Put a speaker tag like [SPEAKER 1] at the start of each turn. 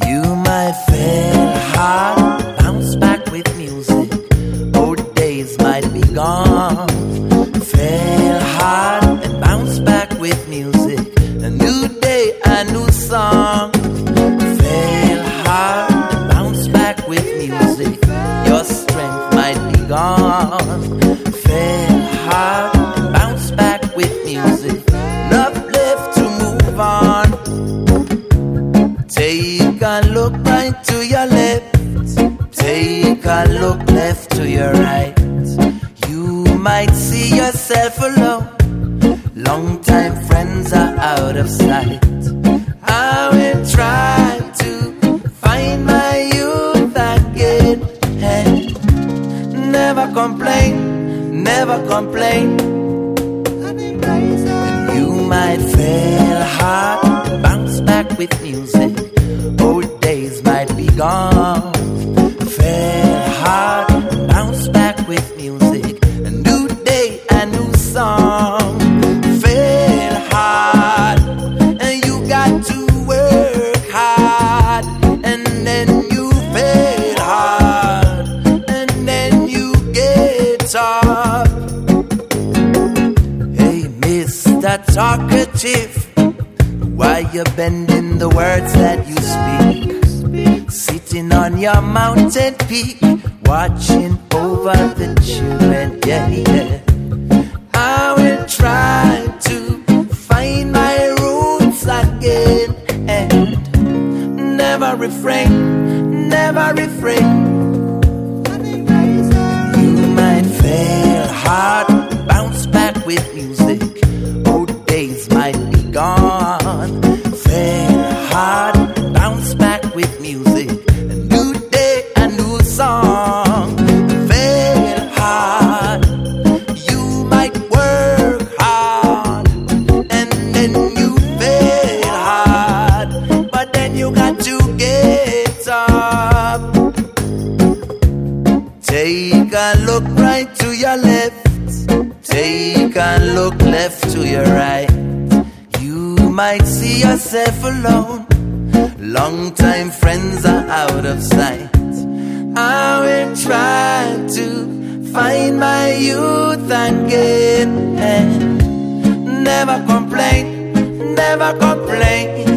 [SPEAKER 1] You might fail hard, bounce back with music. Old days might be gone. Fail hard and bounce back with music. A new day, a new song. Fail hard and bounce back with music. Your strength might be gone. Fail hard and bounce back with music. Enough left to move on. Take a look right to your left. Take a look left to your right. You might see yourself alone. Long time friends are out of sight. I will try to find my youth again. And never complain, never complain. You might fail hard, bounce back with music. Old days might be gone. Fail hard, bounce back with music. A new day, a new song. Fail hard, and you got to work hard. And then you fail hard, and then you get up. Hey, Mr. Talkative, why you bending the words that you speak? Sitting on your mountain peak, watching over the children, yeah, yeah. I will try to find my roots again. And never refrain, never refrain. You might fail hard, bounce back with music. Old days might be gone. Fail hard, bounce back with music. A new day, a new song. Fail hard, you might work hard, and then you fail hard, but then you got to get up. Take a look right to your left. Take a look left to your right. You might see yourself alone. Long time friends are out of sight. I will try to find my youth again. And never complain, never complain.